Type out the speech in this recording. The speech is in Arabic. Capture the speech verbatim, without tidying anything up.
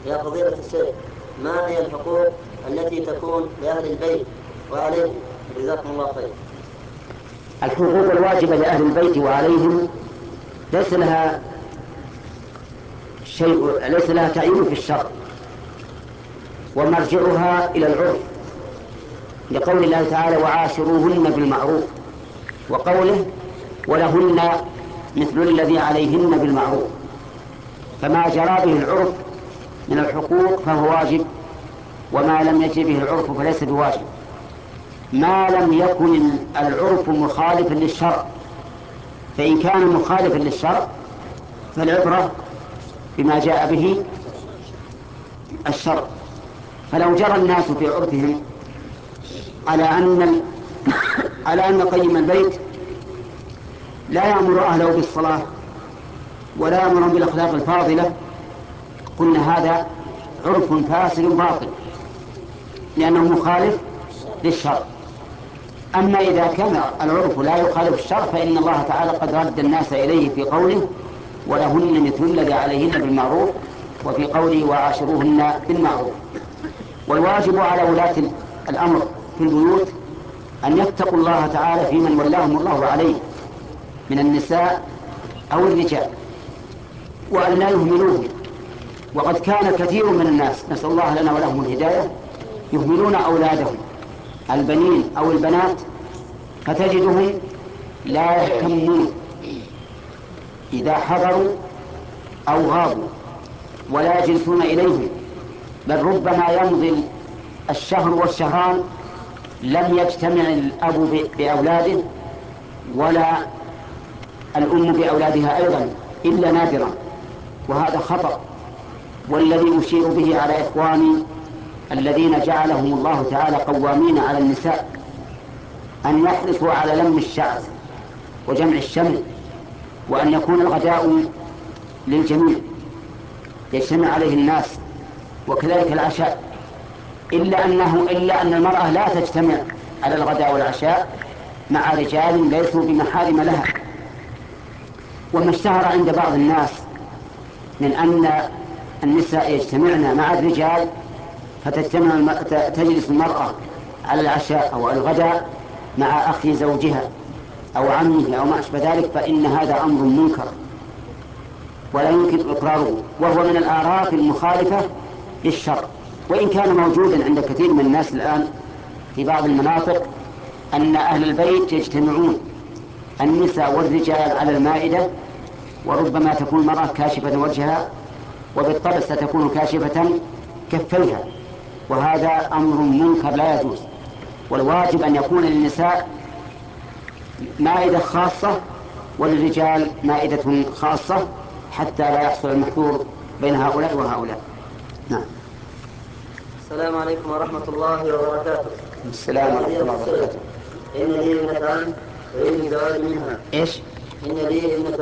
يا فضيلة الشيخ، ما هي الحقوق التي تكون لأهل البيت وعليهم؟ جزاكم الله خير. الحقوق الواجبة لأهل البيت وعليهم ليس لها شيء، ليس لها تعيين في الشرع، ومرجعها إلى العرف، لقول الله تعالى وعاشروهن بالمعروف، وقوله ولهن مثل الذي عليهن بالمعروف. فما جرى به العرف من الحقوق فهو واجب، وما لم يجر به العرف فليس بواجب، ما لم يكن العرف مخالفا للشرع. فإن كان مخالفا للشرع فالعبرة بما جاء به الشرع. فلو جرى الناس في عرفهم على أن على أن قيم البيت لا يأمر أهله بالصلاة ولا يأمرهم بالأخلاق الفاضلة، قلنا هذا عرف فاسد باطل لأنه مخالف للشرع. أما إذا كان العرف لا يخالف الشرع فإن الله تعالى قد رد الناس إليه في قوله ولهن مثل الذي عليهن بالمعروف، وفي قوله وعاشروهن بالمعروف. والواجب على ولاة الأمر في البيوت أن يتقوا الله تعالى في من ولاهم الله عليه من النساء أو الرجال، وأن لا يهملوهم. وقد كان كثير من الناس، نسأل الله لنا ولهم الهداية، يهملون أولادهم البنين أو البنات، فتجدهم لا يهتمون إذا حضروا أو غابوا ولا يجلسون إليهم، بل ربما يمضي الشهر والشهران لم يجتمع الأب بأولاده ولا الأم بأولادها أيضا إلا نادرا، وهذا خطأ. والذي أشير به على إخواني الذين جعلهم الله تعالى قوامين على النساء أن يحرصوا على لم الشعث وجمع الشمل، وأن يكون الغداء للجميع يجتمع عليه الناس، وكذلك العشاء، إلا أنه إلا أن المرأة لا تجتمع على الغداء والعشاء مع رجال ليسوا بمحارم لها. وما اشتهر عند بعض الناس من أن النساء يجتمعن مع الرجال فتجتمع الم... تجلس المرأة على العشاء أو الغداء مع أخي زوجها أو عمه أو ما أشبه ذلك، فإن هذا أمر منكر ولا يمكن إقراره، وهو من الآراء المخالفة للشرع. وإن كان موجودا عند كثير من الناس الآن في بعض المناطق أن أهل البيت يجتمعون النساء والرجال على المائدة، وربما تكون المرأة كاشفة وجهها وبالطبع ستكون كاشفة كفيها، وهذا أمر منكر لا يجوز. والواجب أن يكون للنساء مائدة خاصة وللرجال مائدة خاصة حتى لا يحصل المحظور بين هؤلاء وهؤلاء. نعم. السلام عليكم ورحمة الله وبركاته. السلام ورحمة الله وبركاته. إن لي ابنتان أريد الزواج منها. إيش؟ إن لي ابنتان